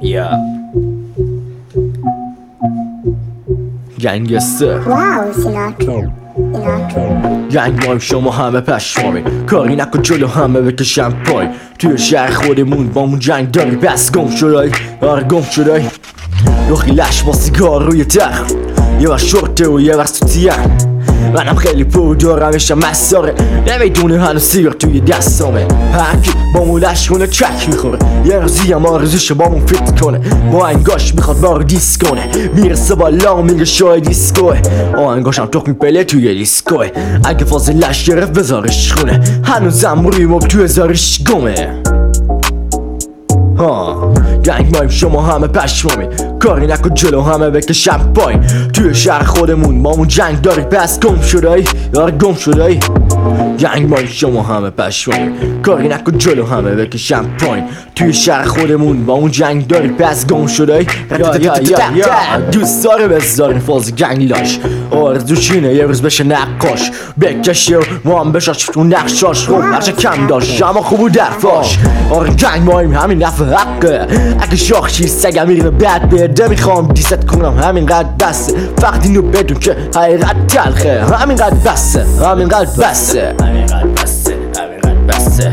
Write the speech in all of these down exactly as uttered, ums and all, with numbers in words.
Yeah. گنگستر واو سیناترا سیناترا گنگ مایم شما همه پشمامی کاری نکن جلو همه بکشم پای توی شهر خودمون با اون جنگ داری بس گم شدای آره گم شدای روخی لش با سیگار روی تخت یه بر شورته و یه بر سوتیه منم خیلی پول دارمشم مساره نمیدونه هنو سیگار توی دستامه هرکی با مون لشخونه چک میخوره یه روزی هم آرزوشو با مون فیت کنه با انگاش میخواد ما رو دیس کنه میرسه بالا میگه شای دیسکوه آهنگاشم تخ میپله توی دیسکوه اگه فاز لش گرفت بذارش خونه هنوزم روی موب توی زارش گمه ها گنگ مایم شما همه پشمامی کاری نکن جلو همه بکشم پای توی شهر خودمون با اون جنگ داری پس گم شدایی یار گم شدایی گنگ مایم شما همه پشمامی کاری نکن جلو همه بکشم پای توی شهر خودمون با اون جنگ داری پس گم شدایی دوست داره بذارین فاز گنگ لاش آرزوش اینه یه روز بشه نقاش بکشه و ما هم بشاش تو نقشاش خب هرچه کم داشت اما خوب بود درفاش آره گنگ مایم همین نفع حقه اگه شاخشی سگم میره بد بده میخوام دیست کنم همینقدر بسه فقط اینو بدون که حقیقت تلخه همینقدر بسه همینقدر بسه همینقدر بسه همینقدر بسه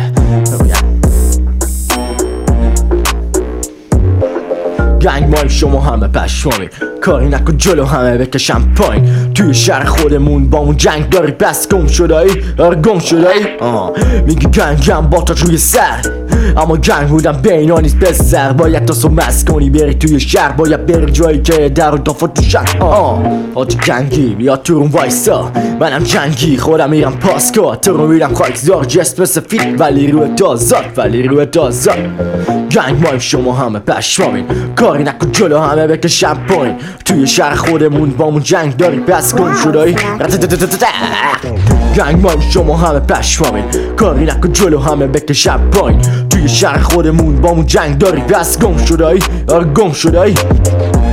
گنگ مایم شما همه پشمامی کاری نکن جلو همه بکشم پایین توی شهر خودمون با اون جنگ داری پس گم شدایی آره گم شدایی میگی گنگم با تا روی سر اما گنگ بودم بینا نیست بسر باید تا سو مس کنی بری توی شهر باید بری جایی که در و دافت تو شهر آتی گنگی بیا تو رون وایسا منم جنگی خودم میرم پاسکا تو رو میرم خاکزار جسم سفید ولی روی تازاد ولی روی تازاد گنگ مایم شما همه پشمامین کاری نکن جلو همه بکشم پایین توی شهر خودمون با اون جنگ داری پس گم شدایی گنگ مایم شما همه پشمامین کاری نکن جلو همه بکشم پایین توی شهر خودمون با اون جنگ داری پس گم شدایی آره گم شدایی